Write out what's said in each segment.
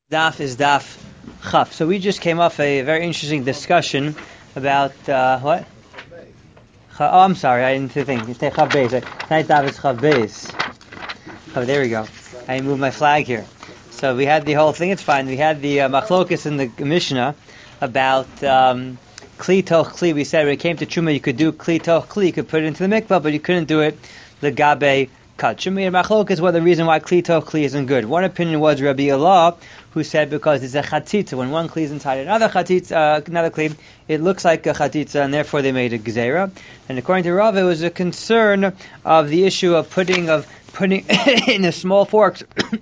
Daf is Daf Chaf. So we just came off a very interesting discussion about what? Oh, I'm sorry, I didn't think. It's Chav Beis. Tonight Daf is Chav Beis. Oh, there we go. I moved my flag here. So we had the whole thing. It's fine. We had the machlokus in the Mishnah about kli toch kli. We said when it came to truma, you could do kli toch kli. You could put it into the mikvah, but you couldn't do it legabe kachim. We had machlokus what the reason why kli toch kli isn't good. One opinion was Rabbi Allah, who said because it's a chatzitza. When one kli is inside another chatzitza, another kli, it looks like a chatzitza, and therefore they made a gzeira. And according to Rav, it was a concern of the issue of putting in a small forks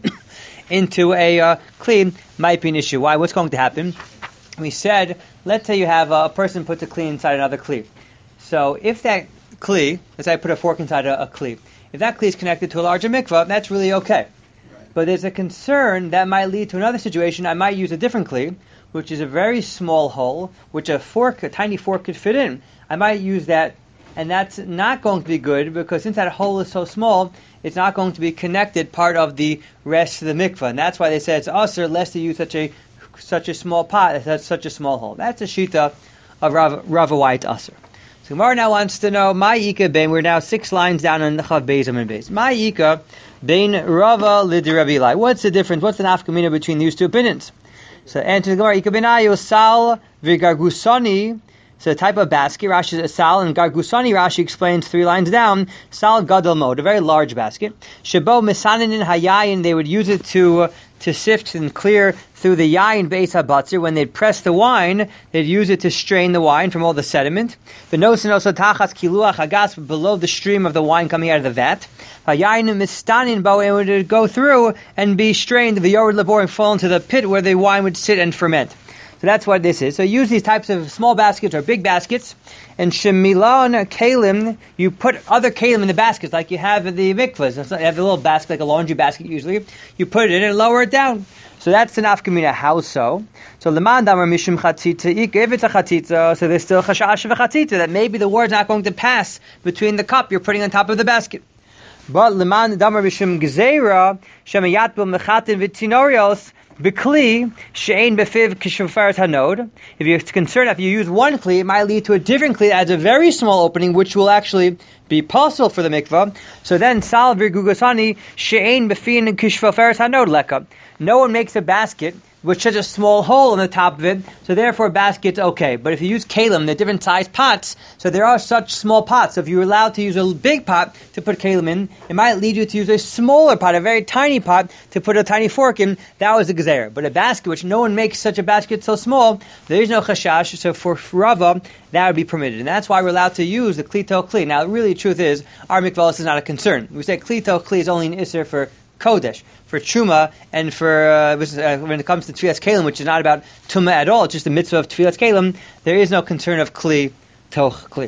into a kli might be an issue. Why? What's going to happen? We said, let's say you have a person puts a kli inside another kli. So if that kli, let's say I put a fork inside a kli, if that kli is connected to a larger mikvah, that's really okay. But there's a concern that might lead to another situation. I might use a different kli, which is a very small hole, which a tiny fork could fit in. I might use that, and that's not going to be good because since that hole is so small, it's not going to be connected part of the rest of the mikvah. And that's why they said it's usher lest you use such a small pot, such a small hole. That's a shita of Rav White usher. So Gemara now wants to know, Ma'ika ben, we're now 6 lines down on the Chav Beis Amud Beis. Ma'ika ben Rava lid Rabbi Eli. What's the difference? What's the nafkamina between these two opinions? So answer the Gemara, Ika ben Ayo sal v'gargusani. So the type of basket, Rashi is a sal, and gargusani, Rashi explains 3 lines down, sal gadol mod, a very large basket. Shabo misanin in hayayin, they would use it to sift and clear through the yayin beis habatzer. When they'd press the wine, they'd use it to strain the wine from all the sediment. V'nosin also tachas kiluach hagas, below the stream of the wine coming out of the vat. Hayayin mistanin bo, and would go through and be strained, the yored labor, and fall into the pit where the wine would sit and ferment. So that's what this is. So use these types of small baskets or big baskets. And shemilon kalim, you put other kalim in the baskets like you have in the mikvahs. You have a little basket, like a laundry basket usually. You put it in and lower it down. So that's the nafkamina. How so? So leman damar mishum chatzitza. If it's a chatzitza, so there's still chashash v'chatzitza, that maybe the word's not going to pass between the cup you're putting on top of the basket. But leman damar mishum gzeira shemayat b'l mechatin v'tinorios. B'kli she'ein b'fiv k'shofaret hanod. If you're concerned if you use one kli, it might lead to a different kli that has a very small opening, which will actually be possible for the mikvah. So then sal v'gugosani she'ein b'fin k'shofaret hanod leka. No one makes a basket with such a small hole in the top of it, so therefore a basket's okay. But if you use kalim, they're different sized pots, so there are such small pots. So if you're allowed to use a big pot to put kalim in, it might lead you to use a smaller pot, a very tiny pot, to put a tiny fork in. That was the gezer. But a basket, which no one makes such a basket so small, there is no chashash, so for Rava, that would be permitted. And that's why we're allowed to use the kli toch kli. Now, really, the truth is, our mikvah is not a concern. We say kli toch kli is only an isser for Kodesh, for Truma, and for when it comes to Tfilas Kalim, which is not about Tumah at all, it's just the mitzvah of Tfilas Kalim, there is no concern of Kli, Toch, Kli.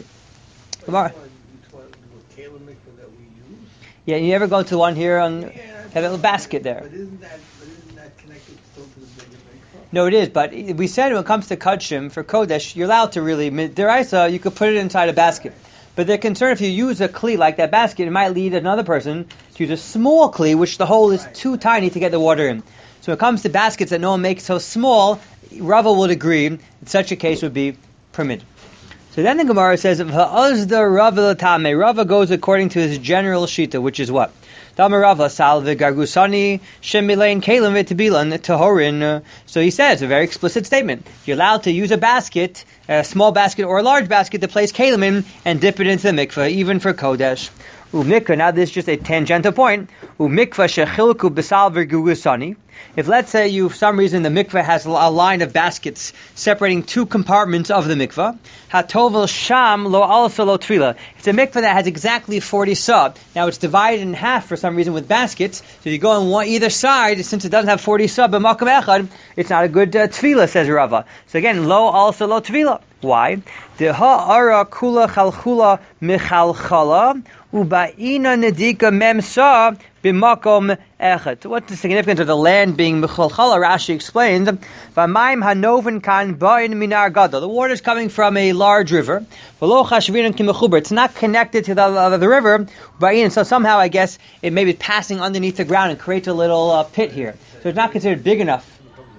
Yeah, you ever go to one here on have a little basket there? But isn't that connected still to the bigger mikvah? No, it is, but we said when it comes to Kachim, for Kodesh, you're allowed to really, deraisa, you could put it inside a basket. But they're concerned if you use a kli like that basket, it might lead another person to use a small kli, which the hole is too tiny to get the water in. So when it comes to baskets that no one makes so small, Rava would agree that such a case would be permitted. So then the Gemara says, Rava goes according to his general shita, which is what? Rava salve gargusani shemilain kalim v'tebilan tahorin. So he says a very explicit statement. You're allowed to use a basket, a small basket or a large basket, to place kalim in and dip it into the mikveh, even for kodesh. Umikvah. Now this is just a tangential point. Umikvah shechilku b'sal v'gargusani. If let's say for some reason the mikveh has a line of baskets separating 2 compartments of the mikveh, hatovel sham lo also lo tvila. It's a mikveh that has exactly 40 sah. Now it's divided in half for some reason with baskets. So you go on either side, since it doesn't have 40 sah, but makom echad, it's not a good tvila, says Rava. So again, lo also lo tvila. Why? The ha'ara kula chalchula michalchala uba'ina nedika memsa b'makom echad. What's the significance of the land being michalchala? Rashi explains, v'mayim hanoven kan ba'in minar gadol. The water is coming from a large river. V'lo chashvinan kimechuber. It's not connected to the river. Ba'in. So somehow, I guess, it may be passing underneath the ground and creates a little pit here. So it's not considered big enough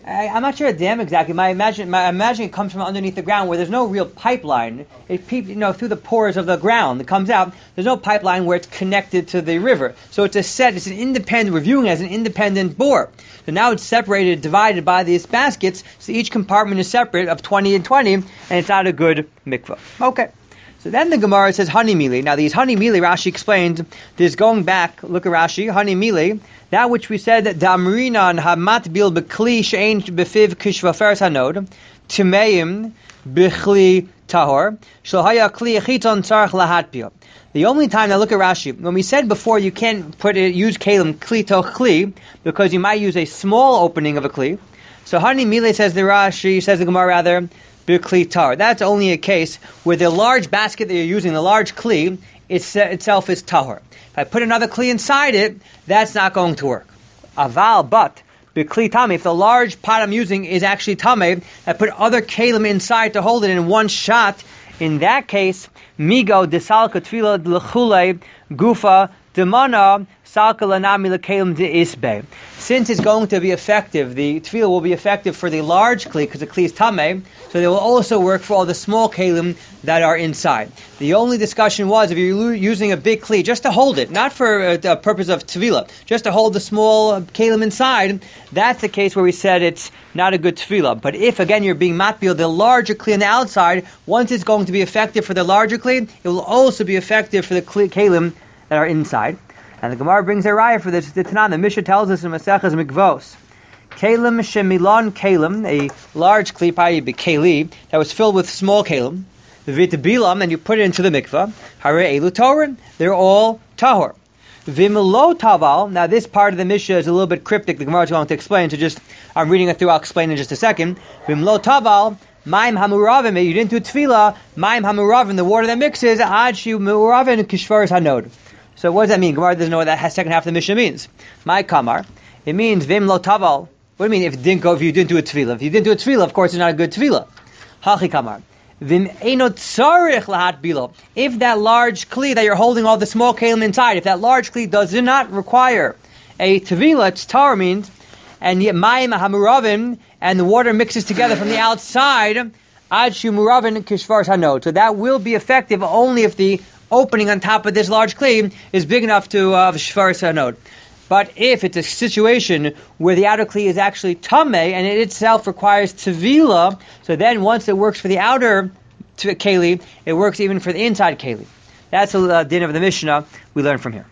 I'm not sure a dam exactly. I imagine it comes from underneath the ground where there's no real pipeline. It through the pores of the ground. It comes out. There's no pipeline where it's connected to the river. So it's it's an independent, we're viewing it as an independent bore. So now it's separated, divided by these baskets. So each compartment is separate of 20 and 20, and it's not a good mikvah. Okay. So then the Gemara says honey mili. Now these honey mili, Rashi explained, this going back, look at Rashi, honey mili, that which we said that damrinan hamat bil bekli she'ein befiv kishvafer hanod, timeim bechli tahor, shlohaya kli chiton tzarich lahatpil. The only time, now look at Rashi, when we said before you can't use kalim kli to kli, because you might use a small opening of a kli, so honey mili says the Rashi, says the Gemara rather, B'kli tar. That's only a case where the large basket that you're using, the large kli, itself is tahor. If I put another kli inside it, that's not going to work. Aval, but b'kli tame, if the large pot I'm using is actually tame, I put other kalim inside to hold it in one shot. In that case, migo desalka tefila l'chule gufa demana salka lanami l'kalim de'isbe. Since it's going to be effective, the tefillah will be effective for the large kli, because the kli is tameh, so they will also work for all the small kalim that are inside. The only discussion was if you're using a big kli, just to hold it, not for the purpose of tefillah, just to hold the small kalim inside, that's the case where we said it's not a good tefillah. But if, again, you're being matbil, the larger kli on the outside, once it's going to be effective for the larger kli, it will also be effective for the kalim that are inside. And the Gemara brings a raya for this. The Tanan, the Mishnah tells us in Maseches Mikvos, Kalim shemilon kalim, a large kli, probably keli, that was filled with small kalim, v'itabilam, and you put it into the mikvah, hare elu torin, they're all tahor. V'melo taval, now this part of the Mishnah is a little bit cryptic, the Gemara is going to explain, so I'm reading it through, I'll explain in just a second. V'melo taval, Maim hamuravim, you didn't do tefillah, Maim hamuravim, the water that mixes, ad shu muravim kishvaris hanod. So what does that mean? Gemara doesn't know what that second half of the Mishnah means. My kamar, it means vim lo taval. What do you mean if you didn't do a tefillah? If you didn't do a tefillah, of course it's not a good tefillah. Hachi kamar. Vim eino tzarich lahat bilo. If that large kli that you're holding all the small kalim inside, if that large kli does not require a tefillah, it's tar means, and yet mayim hamuravim, and the water mixes together from the outside, ad shu muravim kishvar hanod. So that will be effective only if the opening on top of this large kli is big enough to shvar hanod. But if it's a situation where the outer kli is actually tameh and it itself requires tevila, so then once it works for the outer keli, it works even for the inside keli. That's a din of the Mishnah we learned from here.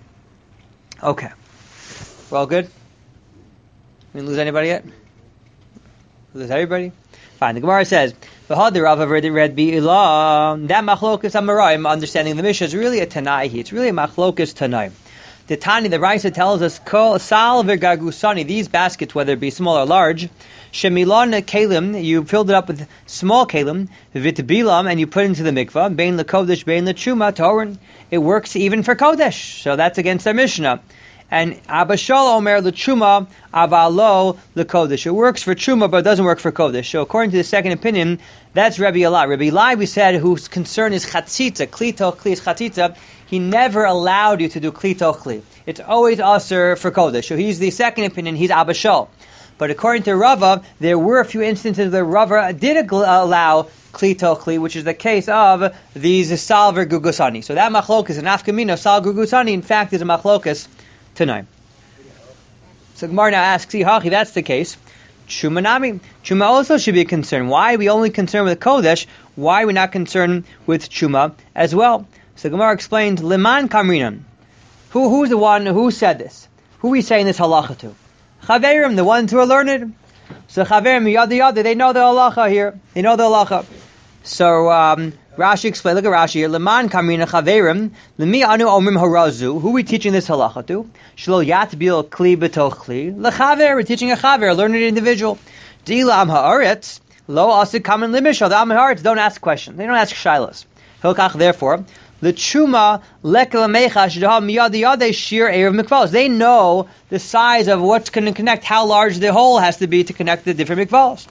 Okay. We're all good? We didn't lose anybody yet? Lose everybody? Fine. The Gemara says, that machlokas amarim, understanding the Mishnah, is really a Tanai. It's really a machlokas Tanai. The Tani, the Raisa tells us, Kol sal v'gagusani, these baskets, whether it be small or large, shemilon kalim, you filled it up with small kalim, v'tabilam, and you put it into the mikvah, bein l'kodesh, bein l'chuma, torin. It works even for kodesh. So that's against our Mishnah. And Abba Shal Omer l'chuma avalo l'kodesh. It works for chuma, but it doesn't work for kodesh. So according to the second opinion, that's Rabbi Elai. Rabbi Elai, we said, whose concern is chatzitza, klito kli is chatzitza. He never allowed you to do klito kli. It's always aser for kodesh. So he's the second opinion. He's Abba Shal. But according to Rava, there were a few instances where Rava did allow klito kli, which is the case of these salver gugusani. So that machlokas, an afkamina sal gugusani, in fact, is a machlokas tonight. So Gemara now asks, Hachi, that's the case. Chumanami. Chuma also should be concerned. Why are we only concerned with Kodesh? Why are we not concerned with Chuma as well? So Gemara explains, Liman Kamrinan. Who's the one who said this? Who are we saying this halacha to? Chaverim, the ones who are learned. So Chaverim, yada, they know the halacha here. They know the halacha. So Rashi explains, look at Rashi here. Leman kamrina chaverim, lemi anu omrim harazu. Who are we teaching this halacha to? Shlo yatbil kli b'toch kli. Lechaver, we're teaching a chaver, a learned individual. Dila am haaretz, lo asik kamen limisha. The am haaretz don't ask questions. They don't ask shilas. Hilkach, therefore, l'chuma lekelamecha shdaha miyad yadei shir erev mikvalos. They know the size of what's going to connect, how large the hole has to be to connect the different mikvalos.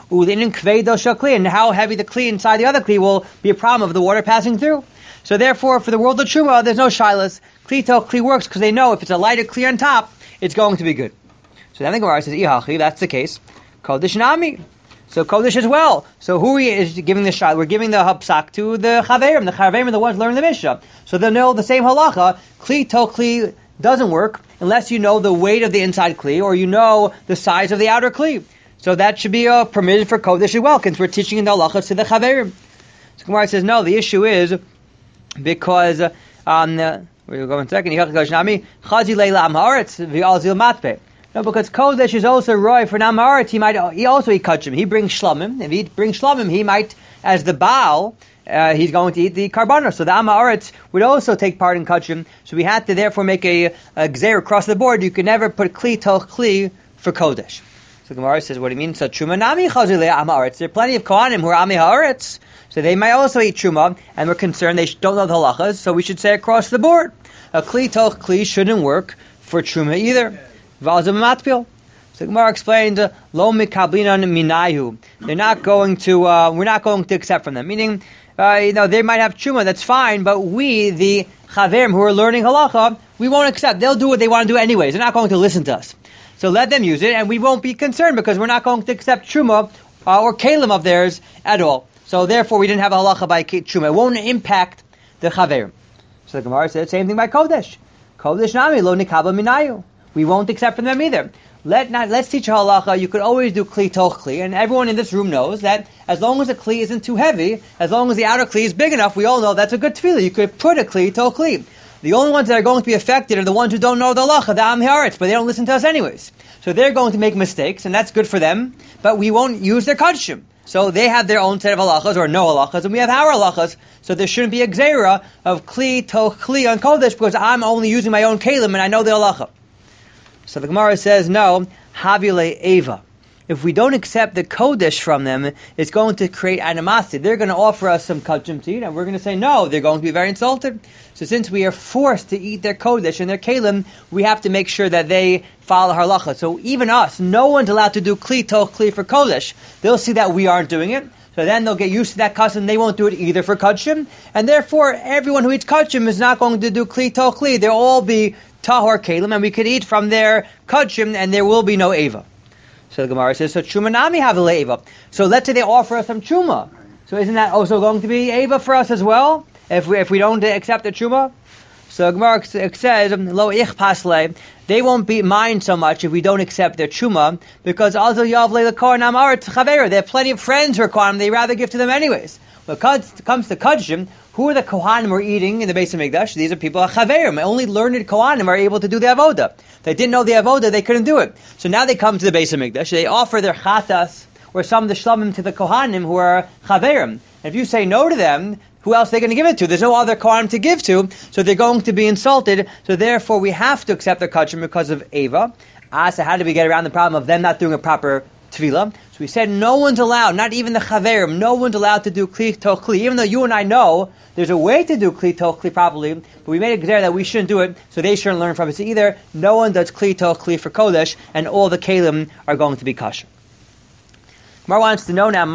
And how heavy the kli inside the other kli will be a problem of the water passing through. So therefore, for the world of Truma, there's no shilas. Kli works because they know if it's a lighter kli on top, it's going to be good. So then the Gemara says, Ihachi, that's the case. Kodesh Nami. So Kodesh as well. So who is giving the shot? We're giving the hapsak to the Chaverim. The Chaverim are the ones learning the Mishnah. So they'll know the same halacha. Kli to Kli doesn't work unless you know the weight of the inside Kli or you know the size of the outer Kli. So that should be permitted for Kodesh as well, since we're teaching in the halachas to the Chaverim. So Gemara says, no, the issue is because we'll go in a second. No, because Kodesh is also roy for Namaret. He also eat kachim. He brings shlamim. If he brings shlamim, he might, as the Baal, he's going to eat the karbanos. So the Amaretz would also take part in kachim. So we had to therefore make a gzeir across the board. You could never put kli toch kli for Kodesh. So Gemara says, what do you mean? So truma nami chazile Amaretz. There are plenty of kohanim who are ami haaretz, so they might also eat truma, and we're concerned they don't know the halachas. So we should say across the board, a kli toch kli shouldn't work for truma either. So Gemara explains, lo mikablinan minayu. They're not going to. We're not going to accept from them. Meaning, they might have truma. That's fine, but we, the chaverim who are learning halacha, we won't accept. They'll do what they want to do anyways. They're not going to listen to us. So let them use it, and we won't be concerned because we're not going to accept truma or kalim of theirs at all. So therefore, we didn't have a halacha by truma. It won't impact the chaverim. So the Gemara said the same thing by kodesh. Kodesh nami lo nikabla minayu. We won't accept from them either. Let's teach a halacha. You could always do kli toch kli, and everyone in this room knows that as long as the kli isn't too heavy, as long as the outer kli is big enough, we all know that's a good tefillah. You could put a kli toch kli. The only ones that are going to be affected are the ones who don't know the halacha, the am haaretz, but they don't listen to us anyways. So they're going to make mistakes, and that's good for them. But we won't use their kadshim. So they have their own set of halachas or no halachas, and we have our halachas. So there shouldn't be a gzeira of kli toch kli on kodesh because I'm only using my own kalim and I know the halacha. So the Gemara says, no, havile eva. If we don't accept the kodesh from them, it's going to create animosity. They're going to offer us some kachim to eat, and we're going to say no. They're going to be very insulted. So since we are forced to eat their kodesh and their kalim, we have to make sure that they follow halacha. So even us, no one's allowed to do kli toch kli for kodesh. They'll see that we aren't doing it. So then they'll get used to that custom. They won't do it either for kachim. And therefore, everyone who eats kachim is not going to do kli toch kli. They'll all be tahor kalim, and we could eat from their kachim, and there will be no eva. So the Gemara says, so truma nami havile eva. So let's say they offer us some truma. So isn't that also going to be eva for us as well? If we don't accept the truma? So Gemara says, lo ich pasle. They won't be mind so much if we don't accept their truma, because also yavle lekor namar chaver. They have plenty of friends who are kohanim. They rather give to them anyways. When it comes to kachim, who are the kohanim who are eating in the Beis HaMikdash? These are people chaverim. Only learned kohanim are able to do the avoda. If they didn't know the avoda, they couldn't do it. So now they come to the Beis HaMikdash. They offer their chatas or some of the shlamim to the kohanim who are chaverim. And if you say no to them, who else are they going to give it to? There's no other kohanim to give to, so they're going to be insulted. So therefore, we have to accept their kachim because of eva. So how do we get around the problem of them not doing a proper tefillah? So we said no one's allowed, not even the chaverim, no one's allowed to do kli toch kli. Even though you and I know there's a way to do kli toch kli properly, but we made it clear that we shouldn't do it, so they shouldn't learn from it. So either no one does kli toch kli for kodesh, and all the kalim are going to be kosher. Mar wants to know now,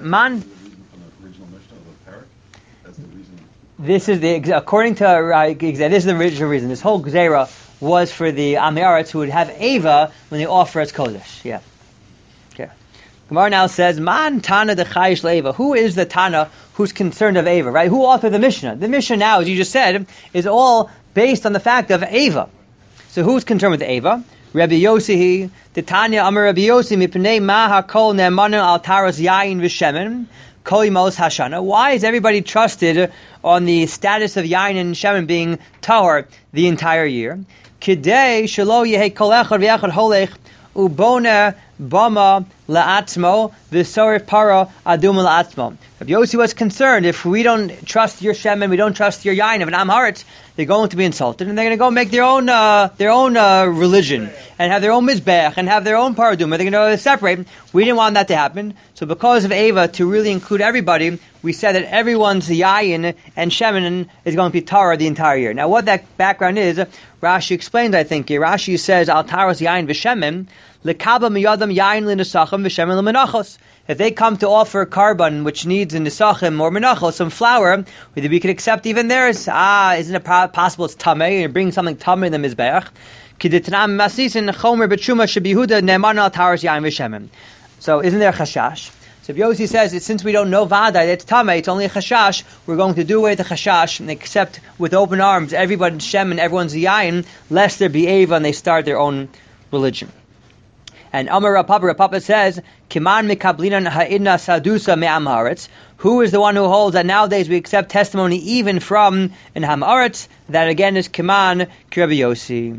this is according to this is the original reason. This whole gzeira was for the Amiaretz who would have eva when they offer us kodesh. Yeah. Okay. Gemara now says, Man Tana de Chayish le'eva. Who is the Tana who's concerned of eva? Right? Who authored the Mishnah? The Mishnah now, as you just said, is all based on the fact of eva. So who's concerned with eva? Rabbi Yossi, the Tanya Amar Rabbi Yossi mipnei ma hakol ne'emanu al taras yain v'shemen. Why is everybody trusted on the status of yain and shemen being tahor the entire year? Kidei shelo yehe kol echad v'echad holech ubona bama la'atzmo v'sorif para adum la'atzmo. Rabbi Yossi was concerned if we don't trust your shemen, we don't trust your yain of an am haaretz, they're going to be insulted, and they're going to go make their own religion and have their own mizbech and have their own paraduma. They're going to separate. We didn't want that to happen, so because of eva, to really include everybody, we said that everyone's yayin and shemen is going to be Torah the entire year. Now, what that background is, Rashi explains. I think here. Rashi says al taras yayin v'shemen lekaba miyadam yayin l'nesachim v'shemen l'menachos. If they come to offer carbon, which needs a nisachim or menachos, some flour, we could accept even theirs. Isn't it possible it's tamei? You're bringing something tamei in the mizbeach. So isn't there a chashash? So if Yossi says that since we don't know Vadai, it's Tameh, it's only a chashash, we're going to do away with the chashash and accept with open arms everybody's Shem and everyone's Yayin, lest there be Eva and they start their own religion. And Amar Rapapa says, Kiman mikablinan ha'idna sadusa me'am haaretz. Who is the one who holds that nowadays we accept testimony even from in Ham Haaretz? That again is Kiman Rabbi Yossi.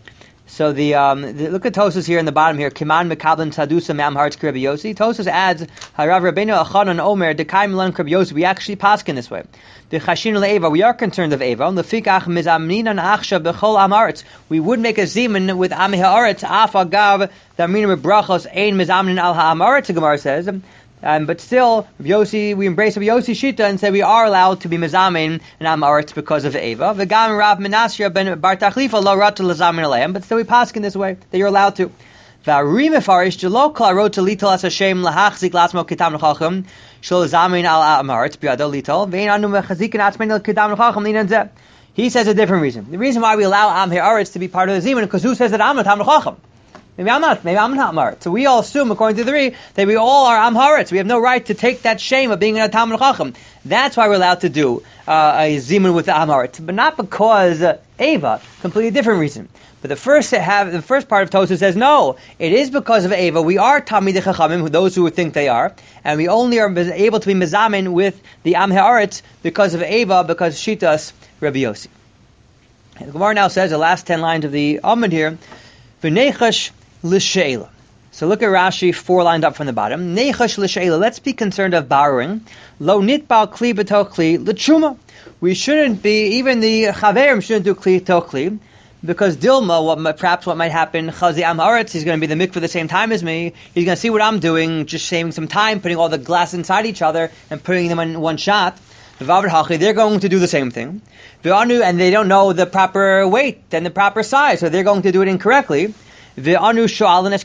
So the look at Tosas here in the bottom here. Kiman mekablin sadusa me'am haaretz Rabbi Yossi. Tosas adds, Harav Rabbeinu Achanan Omer dekaim lan Rabbi Yossi. We actually paskin this way. The chashin le'eva. We are concerned of Eva. Lefikach mizamninan achsha bechol am haaretz. We would make a zimun with am haaretz af agav damina brachos ein mizamnin al ha'am haaretz. The Gemara says. But still, Yossi, we embrace Rabbi Yossi Shita and say we are allowed to be mezamin and am haaretz because of Eva. V'gam Rav Menashe ben Bar Tachlifa lo ratu lezamin aleim. But still, we paskin this way that you're allowed to. V'ari mefarish jelo kol arot lital as Hashem lahachzik latzmo kitam l'chacham shel lezamin al am haaretz biado lital ve'in anu mechazikin atzmein kitam l'chacham linan zeh. He says a different reason. The reason why we allow am haaretz to be part of the zimun because who says that I'm a tam l'chacham? Maybe I'm not Haaretz. So we all assume, according to the three, that we all are Am Haaretz. We have no right to take that shame of being a Talmud Chacham. That's why we're allowed to do a Zimun with the Am Haaretz, but not because Eva. Completely different reason. But the first part of Tosafos says no. It is because of Eva. We are Talmidei Chachamim, those who think they are, and we only are able to be mezamin with the Am Haaretz because of Eva, because Shitas Rabbi Yossi. And the Gemara now says the last 10 lines of the Amud here. V'nechash l'sheila. So look at Rashi 4 lines up from the bottom. Nechash l'sheila. Let's be concerned of borrowing. Lo nitbal kli b'to kli l'tshuma. We shouldn't be, even the chaverim shouldn't do kli to kli, because Dilma, perhaps what might happen, Chazi Am Haaretz, he's going to be the mikveh the same time as me. He's going to see what I'm doing, just saving some time, putting all the glass inside each other and putting them in one shot. They're going to do the same thing. And they don't know the proper weight and the proper size, so they're going to do it incorrectly. We borrow their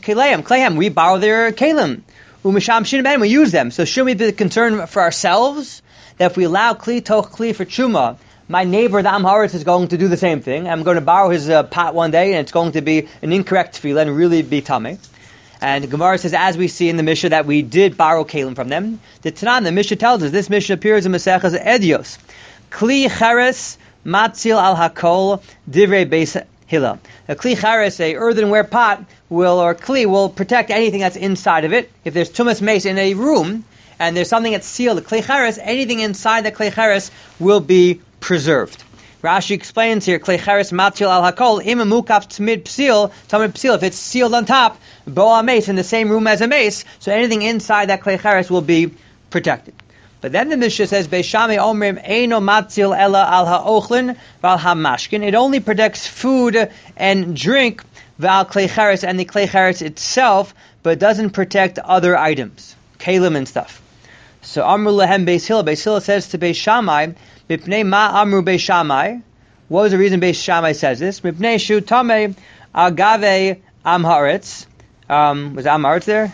kelim. We use them. So should we be concerned for ourselves that if we allow kli toch kli for chuma, my neighbor, the Am Haaretz, is going to do the same thing. I'm going to borrow his pot one day, and it's going to be an incorrect tefillah and really be tameh. And Gemara says, as we see in the Mishnah, that we did borrow kelim from them. The Tanan, the Mishnah tells us, this Mishnah appears in Maseches Edios. Kli cheres matzil al hakol divrei beis Hillel. A kli chares, a earthenware pot, will protect anything that's inside of it. If there's tumas mace in a room, and there's something that's sealed, the kli chares, anything inside the kli chares will be preserved. Rashi explains here, kli chares matzil al hakol, im mukaf tamid psil, if it's sealed on top, boa mace, in the same room as a mace, so anything inside that kli chares will be protected. But then the Mishnah says, Beishame omrim eino matzil ela al ha'ochlin v'al ha'mashkin. It only protects food and drink, v'al klei chares, and the klei chares itself, but doesn't protect other items, kalim and stuff. So Amru lehem Beis Hillel. Beis Hillel says to Beis Shammai, Mipnei ma amru Beis Shammai. What was the reason Beis Shammai says this? Mipnei shu tamei agave am haaretz. Was am haaretz there?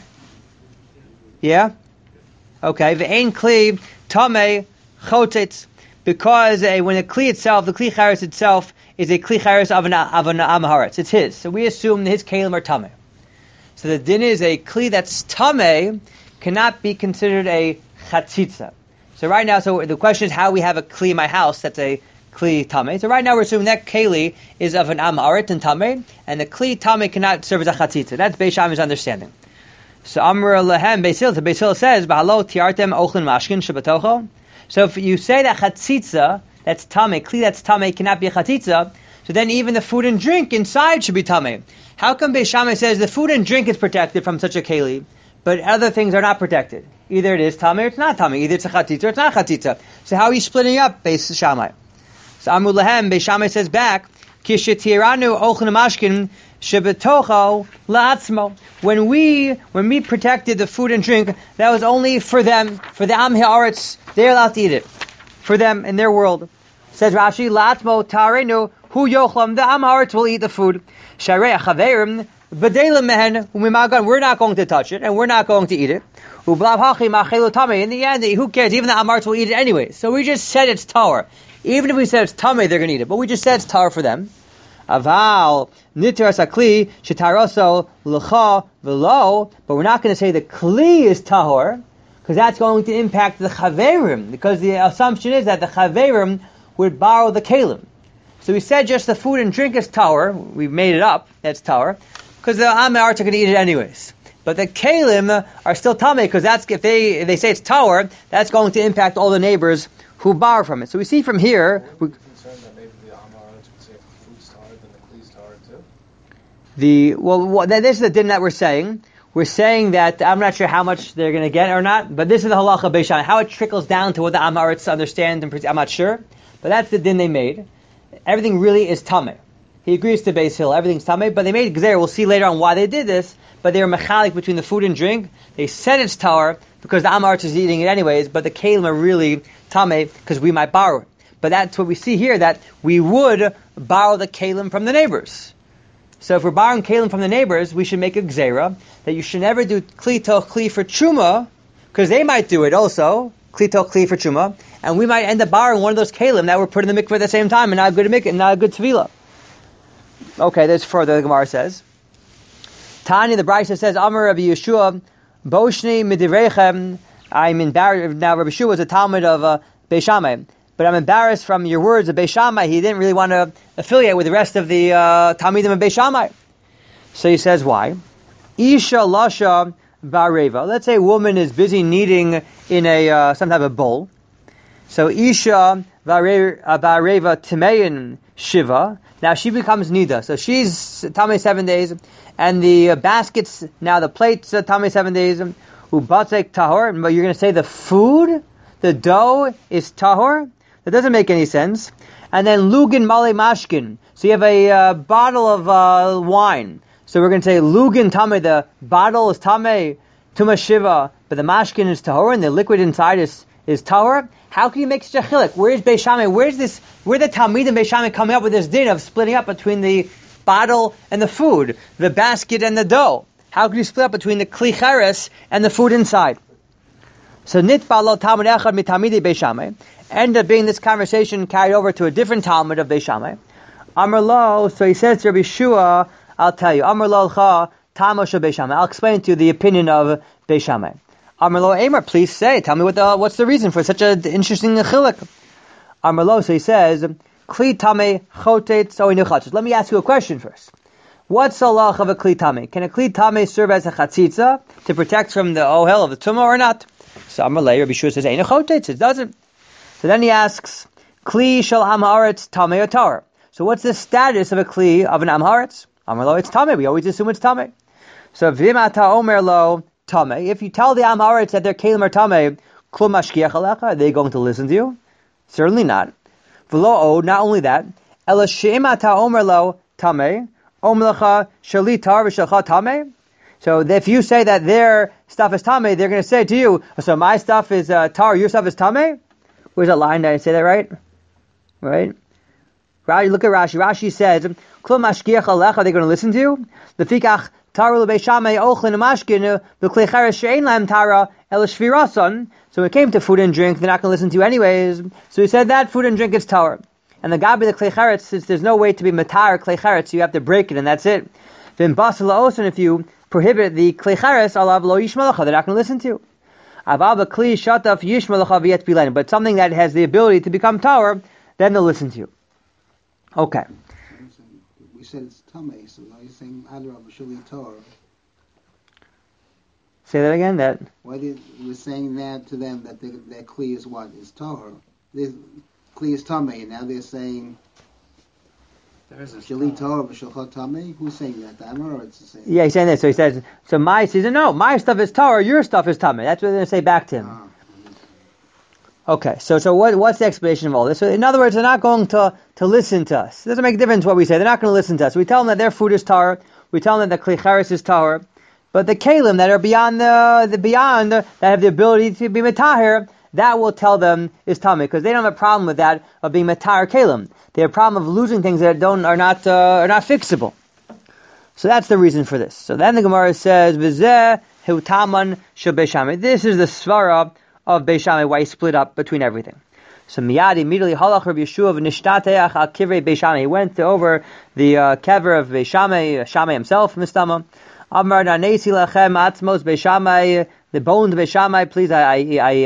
Yeah? Okay, ve'ein kli tamei chotetz, because when a kli itself, the kli chares itself, is a kli chares of an am haaretz. It's his. So we assume that his kalim are tamei. So the din is a kli that's tamei cannot be considered a chatzitza. So right now, so the question is how we have a kli in my house that's a kli tamei. So right now we're assuming that keli is of an am haaretz and tamei, and the kli tamei cannot serve as a chatzitza. That's Beis Shammai's understanding. So Amr Lehem Beis Hillel says, B'halo tiartem ochlin mashkin shabatocho. So if you say that chatzitza, that's tamei, kli that's tamei cannot be a chatzitza, so then even the food and drink inside should be tamei. How come Beis Shammai says the food and drink is protected from such a keli, but other things are not protected? Either it is tamei or it's not tamei. Either it's a chatzitza or it's not chatzitza. So how are you splitting up Beis Shammai? So Amr Lehem Beis Shammai says back, Kishetiranu ochlin mashkin Shebetocho la'atzmo. When we protected the food and drink, that was only for them, for the Am Haaretz. They're allowed to eat it for them in their world. Says Rashi, la'atzmo tarenu hu yochlam. The Am Haaretz will eat the food. Sharei chaverim b'delim mehen u'mimagan. We're not going to touch it and we're not going to eat it. U'blav hachi ma'chelu tamei. In the end, who cares? Even the Am Haaretz will eat it anyway. So we just said it's tar. Even if we said it's tamei, they're going to eat it. But we just said it's tar for them. Aval nitras akli shetaroso l'cha v'lo, but we're not going to say the kli is tahor, because that's going to impact the chaverim, because the assumption is that the chaverim would borrow the kalim. So we said just the food and drink is tahor. We made it up. That's tahor, because the Amei Aretz are going to eat it anyways. But the kalim are still tamei, because that's if they say it's tahor, that's going to impact all the neighbors who borrow from it. So we see from here. This is the din that we're saying. We're saying that I'm not sure how much they're going to get or not, but this is the halacha Beis Shammai. How it trickles down to what the Amei Aretz understand, I'm not sure. But that's the din they made. Everything really is tamei. He agrees to Beis Hill. Everything's tamei, but they made gzeira. We'll see later on why they did this. But they were mechalik between the food and drink. They said it's tahor because the Amei Aretz is eating it anyways, but the kalim are really tamei because we might borrow it. But that's what we see here, that we would borrow the kalim from the neighbors. So if we're borrowing kalim from the neighbors, we should make a gzeira that you should never do kli toch kli for truma, because they might do it also, kli toch kli for truma, and we might end up borrowing one of those kalim that were put in the mikveh at the same time and not a good mikveh, and not a good tevilah. Okay, there's further. The Gemara says, Tanya, the Brisa says, Amar Rabbi Yeshua, Boshni midirechem. I'm embarrassed. Now Rabbi Yeshua was a Talmud of Beis Shammai, but I'm embarrassed from your words of Beis Shammai. He didn't really want to affiliate with the rest of the Talmidim of Beis Shammai. So he says, why? Isha lasha bareva. Let's say a woman is busy kneading in a some type of bowl. So Isha bareva timein shiva. Now she becomes nida. So she's tamei 7 days, and the baskets, now the plates, tamei 7 days. Ubatzek tahor. But you're going to say the food, the dough is tahor? That doesn't make any sense. And then lugin male mashkin. So you have a bottle of wine. So we're going to say lugin tamei. The bottle is tamei, tuma shiva, but the mashkin is tahor, and the liquid inside is tahor. How can you make such a chilik? Where's Beis Shammai? Where the Talmidim Beis Shammai coming up with this din of splitting up between the bottle and the food, the basket and the dough? How can you split up between the kli cheres and the food inside? So nitbalo Talmud echad mitamidei Beis Shammai ended up being this conversation carried over to a different Talmud of Beis Shammai. Amar lo, so he says to Rabbi Shua, I'll tell you. Amar lo l'cha tamosh Beis Shammai. I'll explain to you the opinion of Beis Shammai. Amar lo Amar, please say, tell me what's the reason for such an interesting chilik. Amar lo, so he says, kli tamei chotet so'i nuchatzos. Let me ask you a question first. What's the halach of a kli tamei? Can a kli tamei serve as a chatzitza to protect from the ohel of the tumah or not? So Amar le, Rabbi Shua says, ein chotet, it doesn't. So then he asks, kli shel am haaretz tamei or tahor. So what's the status of a kli of an am haaretz? Amar lo, it's tamei. We always assume it's tamei. So v'im ata omer lo tamei. If you tell the am haaretz that their kalim are tamei, klum mashkiach alecha, are they going to listen to you? Certainly not. V'lo, not only that, ela she'im ata omer lo tamei, omlecha shali tar v'shalcha tamei. So if you say that their stuff is tamei, they're going to say to you, so my stuff is tar, your stuff is tamei? Where's that line? Did I say that right? Right? Look at Rashi. Rashi says, klum mashkiach alecha, are they going to listen to you? Lefikach taru leBeis Shammai ochlin mashkin v'klei cheres she'ein lahem tara el shvirason. So when it came to food and drink, they're not going to listen to you anyways. So he said that food and drink is tahor. And the gabi, the klei cheretz, since there's no way to be matar klei cheretz, you have to break it, and that's it. Then basel osen, if you prohibit the klei cheretz, alav lo yishmalacha, they're not going to listen to you. Avaba kli shataf yishmalacha v'yet bilen. But something that has the ability to become tahor, then they'll listen to you. Okay. We said it's tamei, so now you're saying adra b'shuli Torah. Say that again. That. Why did we're saying that to them that their kli is what is Torah? Their kli is tamei, and now they're saying shuli Torah b'shulcha tamei. Who's saying that? The Amar, or it's the same? Yeah, he's saying that. So he says, he says, no, my stuff is Torah, your stuff is tamei. That's what they're going to say back to him. Okay, so what's the explanation of all this? So in other words, they're not going to listen to us. It doesn't make a difference what we say. They're not going to listen to us. We tell them that their food is tahor. We tell them that kli cheres is tahor. But the kalim that are beyond that have the ability to be metaher, that will tell them is tamei, because they don't have a problem with that of being metaher kalim. They have a problem of losing things that are not fixable. So that's the reason for this. So then the Gemara says, "V'zeh hutaman shel Beis Shammai." This is the svara of Beis Shammai, why he split up between everything. So miyad immediately halach Rabbi Yeshua v'nishtateach al kivrei Beis Shammai. He went over the kever of Beis Shammai, Shammai himself, Mistama. Amar nanesi lachem atzmos Beis Shammai, the bones of Beis Shammai, please, I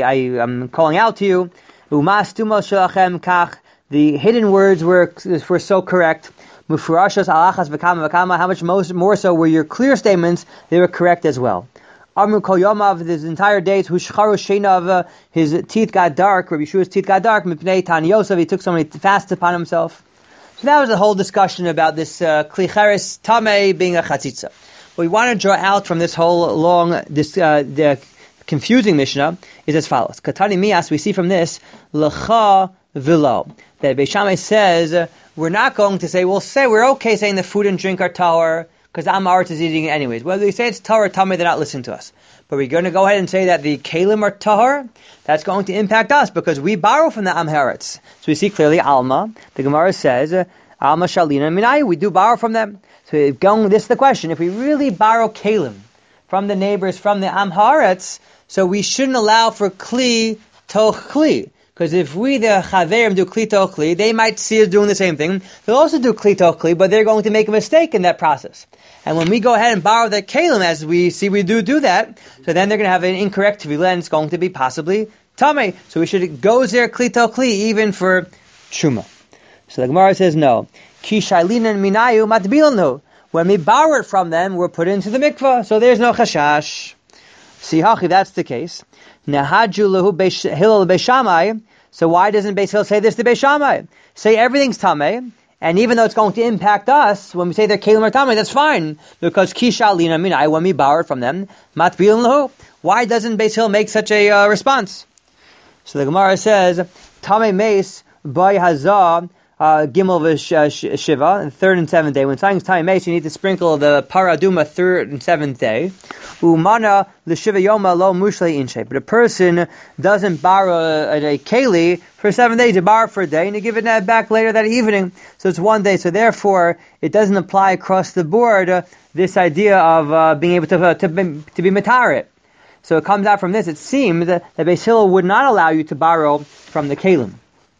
am calling out to you. Umas tumos shelachem kach, the hidden words were so correct. Mufurashos alachas v'kama v'kama, how much more so were your clear statements, they were correct as well. Amru kol yomav, his entire days, hushcharu sheinav, his teeth got dark, Rabbi Yeshua's teeth got dark, mipnei tan Yosef, he took so many fasts upon himself. So that was a whole discussion about this klicheres tamei being a chatzitza. What we want to draw out from this whole long, the confusing Mishnah is as follows. Katani mias, we see from this, lecha v'lo, that Beis Shammai says, we're not going to say, we're okay saying the food and drink are tahor, because the Am Haaretz is eating it anyways. Whether we say it's tahor or tamei, they're not listening to us. But we're going to go ahead and say that the kelim are tahor, that's going to impact us, because we borrow from the Am Haaretz. So we see clearly, Alma, the Gemara says, Alma shalina minayu, we do borrow from them. So this is the question, if we really borrow kelim from the neighbors, from the Am Haaretz, so we shouldn't allow for kli toch kli. Because if we, the chaverim, do kli toch kli, they might see us doing the same thing. They'll also do kli toch kli, but they're going to make a mistake in that process. And when we go ahead and borrow the kelim, as we see we do that, so then they're going to have an incorrect tevilah, and it's going to be possibly tamei. So we should go there kli toch kli, even for truma. So the Gemara says no. Ki shailinan minayu matbilanu. When we borrow it from them, we're put into the mikvah, so there's no chashash. Sihachi, that's the case. Nahaju lehu Hillel Beis Shammai. So why doesn't Beis Hillel say this to Beis Shammai? Say everything's tamei, and even though it's going to impact us, when we say they're kelim or tamei, that's fine, because kisha lina minai, when we borrow it from them, matbilin lehu. Why doesn't Beis Hillel make such a response? So the Gemara says, tamei meis by hazah, Gimel v'Shiva, the third and seventh day. When something's tamei meis, you need to sprinkle the paraduma third and seventh day. Umana l'shiva yoma lo mushlei inshe. But a person doesn't borrow a keli for 7 days. You borrow for a day and you give it back later that evening. So it's 1 day. So therefore, it doesn't apply across the board, this idea of being able to be matarit. So it comes out from this, it seems that Beis Hillel would not allow you to borrow from the kelim.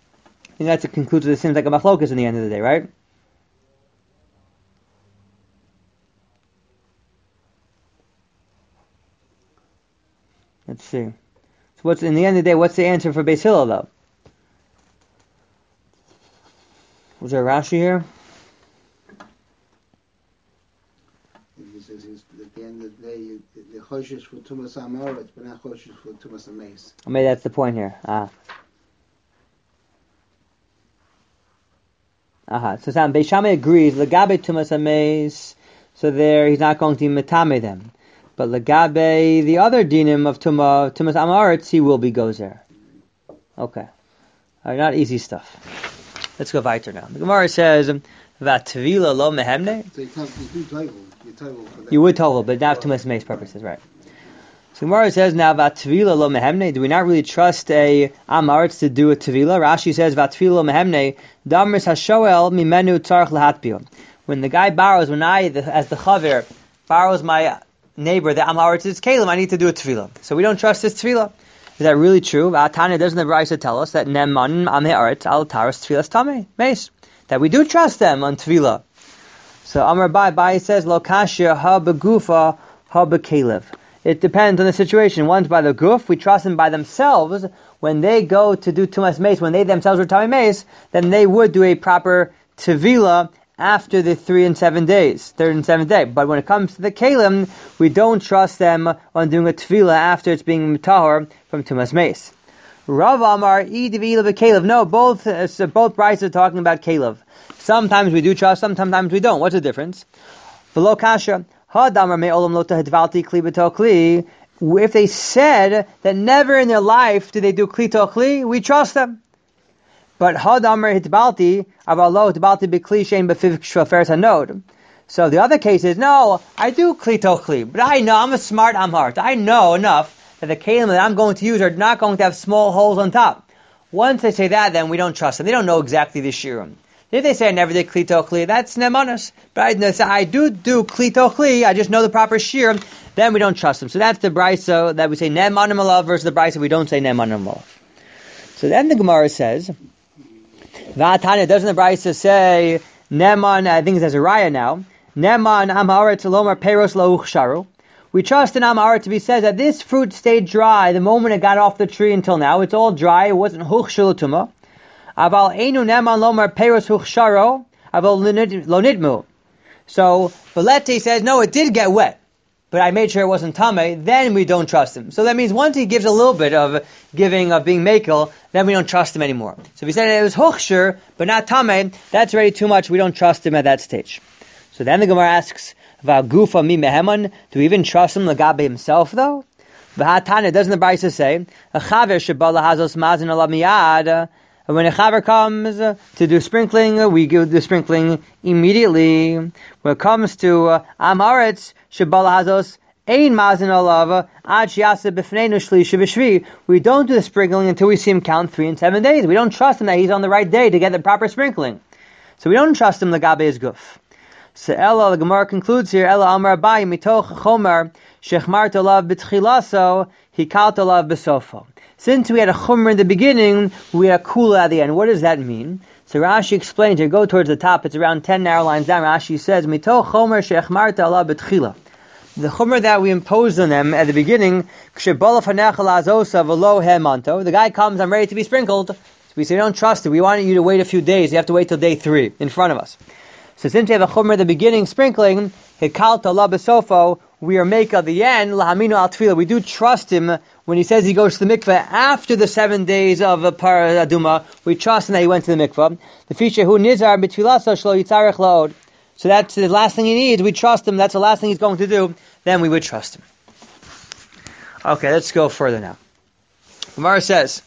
I think that's a conclusion that seems like a machlokas in the end of the day, right? Let's see. So what's in the end of the day, what's the answer for Beis Hillel though? Was there a Rashi here? He says at the end of the day, the choshesh for tumas Am Haaretz, but not choshesh for tumas hameis. Maybe that's the point here. So Sam Beis Shammai agrees, legabe tumas hameis, so there he's not going to metame them. But legabe, the other dinim of tumas Am Haaretz, he will be gozer. Okay. Not easy stuff. Let's go weiter now. The Gemara says, "Vatvila lo mehemne." So you tovel for that. You would tovel, but not tumas hameis purposes, right? So the Gemara says now, "Vatvila lo mehemne." Do we not really trust a Am Haaretz to do a tvila? Rashi says, "Vatvila lo mehemne." Damris hashoel mimenu tzarich lahatpio. When the guy borrows, when I, as the chaver, borrows my neighbor, the Am Haaretz's kelim, I need to do a tefillah. So we don't trust this tefillah. Is that really true? Tanya, doesn't the Brisa tell us that neman am haaretz al taras tefillas tamei meis, that we do trust them on tefillah? So Amar Bai says lo kashya ha begufa ha bekelev. It depends on the situation. One's by the guf, we trust them by themselves. When they go to do tumas meis, when they themselves are tamei meis, then they would do a proper tefillah after the 3 and 7 days, third and seventh day. But when it comes to the kelim, we don't trust them on doing a tefillah after it's being tahor from tumas meis. Rav Amar idivila bekelev. No, both brides are talking about kelev. Sometimes we do trust, sometimes we don't. What's the difference? V'lo kasha had amar me olam lo tehedvalti kli b'to kli. If they said that never in their life do they do kli to kli, we trust them. But Hadamar hitbalti, avalo hitbalti b'kli shein b'fiv shofers hanod. So the other case is, no, I do kli to kli, but I know, I'm a smart Am Haaretz. I know enough that the kelim that I'm going to use are not going to have small holes on top. Once they say that, then we don't trust them. They don't know exactly the shirim. If they say I never did kli to kli, that's nemanas. But I do kli to kli, I just know the proper shirim, then we don't trust them. So that's the brisa that we say nemanim alav versus the brisa we don't say nemanim alav. So then the Gemara says, V'atanya, doesn't the Brisa say, Neman, I think it says a raya now, Neman am haaretz lomar peros lo uchsharu. We trust in am haaretz to be said that this fruit stayed dry the moment it got off the tree until now. It's all dry, it wasn't huchshul tuma. Aval einu neman lomar peros uchsharu, aval lo nidmu. So, Valeti says, no, it did get wet, but I made sure it wasn't tameh, then we don't trust him. So that means once he gives a little bit of giving, of being mekel, then we don't trust him anymore. So if he said it was huchshir, but not tameh, that's already too much, we don't trust him at that stage. So then the Gemara asks, Va'gufa mi meheman, do we even trust him lagabe himself though? V'hatana, doesn't the Brisa say, a chaver shebala hazos mazin ala miyad, and when a chaver comes to do sprinkling, we give the sprinkling immediately. When it comes to Amaretz, Shabala Hazos, Ein Mazin Alav, Ad Shiasa B'fneinu Shlisha B'Shvi, we don't do the sprinkling until we see him count 3 and 7 days. We don't trust him that he's on the right day to get the proper sprinkling. So we don't trust him Lagabe his guf. So Ella, the Gemara concludes here, Ella Amar Abai, Mitoch Chomer, Shechmart Alav B'Tchilaso, Hikalt Alav B'Sofo. Since we had a chumr in the beginning, we had a kula at the end. What does that mean? So Rashi explains here, go towards the top, it's around 10 narrow lines down. Rashi says, Mitoch chomer she'echmarta ala b'tchila. The chumr that we imposed on them at the beginning, the guy comes, I'm ready to be sprinkled. So we say, don't trust it. We want you to wait a few days. You have to wait till day 3 in front of us. So since we have a chumr at the beginning, sprinkling, hikalt ala b'sofo, we are make at the end, lahaminu al tefillah. We do trust him when he says he goes to the mikveh after the 7 days of a par aduma. We trust him that he went to the mikveh. The feature who nizar b'tfilaso shlo yitzarech laod. So that's the last thing he needs. We trust him. That's the last thing he's going to do. Then we would trust him. Okay, let's go further now. Gemara says,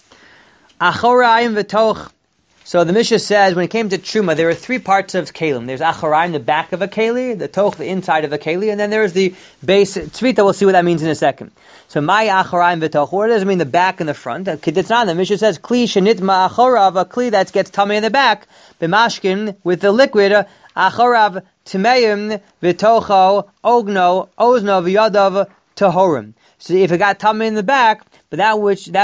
Achorayim v'toch. So the Mishnah says, when it came to Truma, there are 3 parts of Kalim. There's Achorayim, the back of a Keli, the Toch, the inside of a Keli, and then there's the base, Tzvita, we'll see what that means in a second. So, my Achorayim v'toch, what does it mean, the back and the front? It's not, the Mishnah says, Kli shenitma achorav, a Kli that gets tummy in the back, b'mashkin, with the liquid, achorav timeim v'tocho, ogno, ozno v'yadav tahorim. So if it got tummy in the back, but that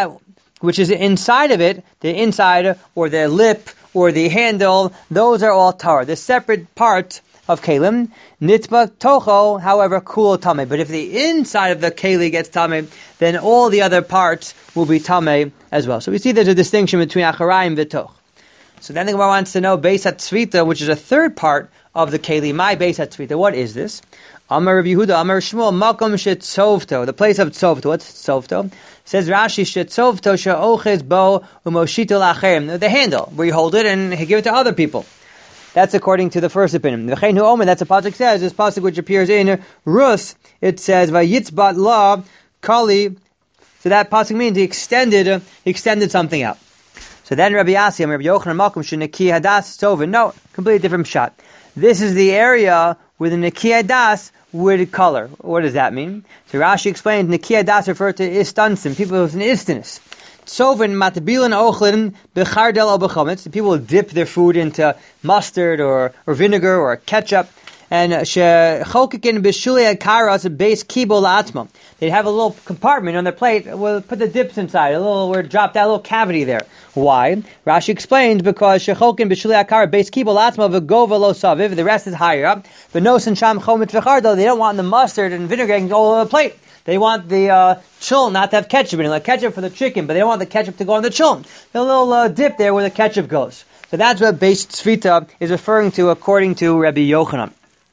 which is inside of it, the inside, or the lip, or the handle, those are all tar. The separate part of kalim, nitba tocho, however, kul tame. But if the inside of the keli gets tame, then all the other parts will be tame as well. So we see there's a distinction between acharayim and v'toch. So then the Gemara wants to know, beis hatzvita, which is a third part of the keli, my beis hatzvita, what is this? Amar Rabbi Yehuda, Amar Shmuel, makom shetzovto, the place of tzovto. What's tzovto? Says Rashi, shetzovto she'oches bo umoshito lacherim, the handle, where you hold it and give it to other people. That's according to the first opinion. V'chein hu omer, that's a pasuk says, this pasuk which appears in Rus, it says, vayitzbat la kali, so that pasuk means he extended something out. So then Rabbi Yasi, Rabbi Yochanan makom sheneki hadas tzovin, no, completely different shot. This is the area where the neki hadas would color. What does that mean? So Rashi explains, Neki Hadas referred to istansim, people with an istinus. Tzovin matbilan ochlin bechardel o bechametz. The people dip their food into mustard or vinegar or ketchup. And shechokikin b'shulei akaras base kibo la'atzma. They'd have a little compartment on their plate. We'll put the dips inside. Where it dropped that little cavity there. Why? Rashi explains because shechokin b'shulei akara base kibo la'atzma v'gova lo saviv. The rest is higher up. But no sinsham chomit v'chardel. They don't want the mustard and vinegar to go on the plate. They want the chuln not to have ketchup in it, like ketchup for the chicken, but they don't want the ketchup to go on the chuln. The little dip there where the ketchup goes. So that's what beis tzvita is referring to according to Rabbi Yochanan.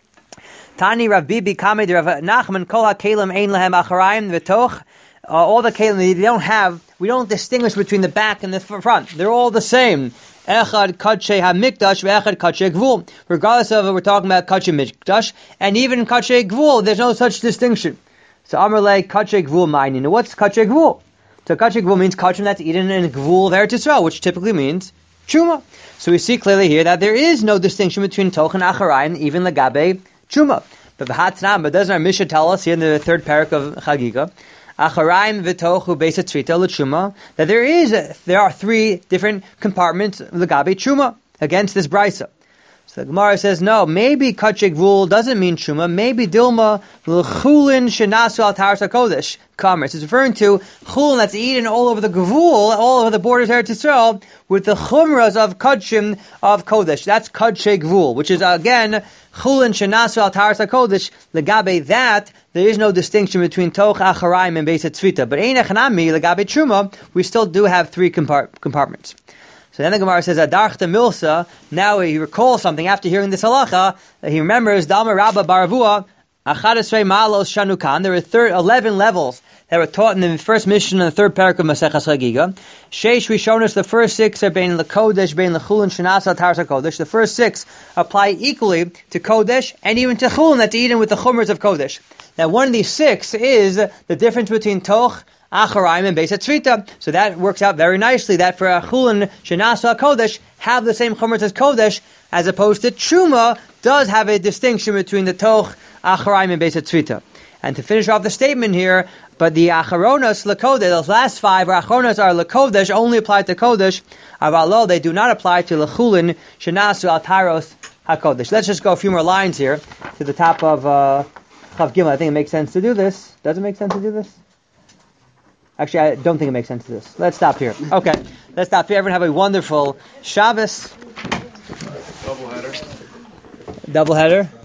Tani Rav Bibi Kamed Rav Nachman Kol HaKelim Ein Lehem Acharayim V'toch. All the kelim we don't distinguish between the back and the front. They're all the same. Echad Kadshe HaMikdash Ve'echad Kadshe Gvul. Regardless of we're talking about Kadshe Mikdash and even Kadshe Gvul, there's no such distinction. So Amarle Kadshe Gvul Ma'inin. What's Kadshe Gvul? So Kadshe Gvul means Kadshe that's eaten in Gvul of Eretz Yisrael, which typically means Truma. So we see clearly here that there is no distinction between Toch and Acharayim, even Lagabe Truma. But doesn't our Mishnah tell us here in the third parak of Chagiga, Acharayim v'tochu beis hatzvita l'truma, that there are 3 different compartments of Lagabe Truma against this brisa. So So the Gemara says, no, maybe Kachik rule doesn't mean Truma, maybe Dilma l'chulin shenasu al taras HaKodesh commerce. It's referring to chulin that's eaten all over the Gevul, all over the borders of Eretz Yisrael, with the chumras of Kachim of Kodesh. That's Kachik rule, which is again, chulin shenasu al taras HaKodesh. Legabe that, there is no distinction between Toch, Acharayim, and Beis HaTzvita. But Ein Echanami, Legabe Truma, we still do have three compartments. So then the Gemara says, Adarchta Milsa, now he recalls something after hearing this halacha, he remembers, Dalma Rabba Baravua, Achadesrei Malos Shanukan, there were 11 levels that were taught in the first mission and the third parak of Maseches Chagiga. Sheish Rishonos, the first 6 are Bein L'Kodesh, Bein L'Chulin, Shenasa, Taras HaKodesh. The first 6 apply equally to Kodesh and even to Chulin that's eaten with the chumras of Kodesh. Now one of these 6 is the difference between Toch, Acharayim, and Beis HaTzvita. So that works out very nicely that for Chulin, Shenasa, Kodesh have the same chumras as Kodesh, as opposed to Truma does have a distinction between the Toch, Acharayim, and Beis HaTzvita. And to finish off the statement here, but the Acharonos Lakodesh, those last 5 Acharonos are Lakodesh, only apply to Kodesh. Avalo, they do not apply to Lechulin, Shenasu al Taros HaKodesh. Let's just go a few more lines here to the top of Chav Gimel. I think it makes sense to do this. Does it make sense to do this? Actually, I don't think it makes sense to do this. Let's stop here. Okay, let's stop here. Everyone have a wonderful Shabbos. Double header.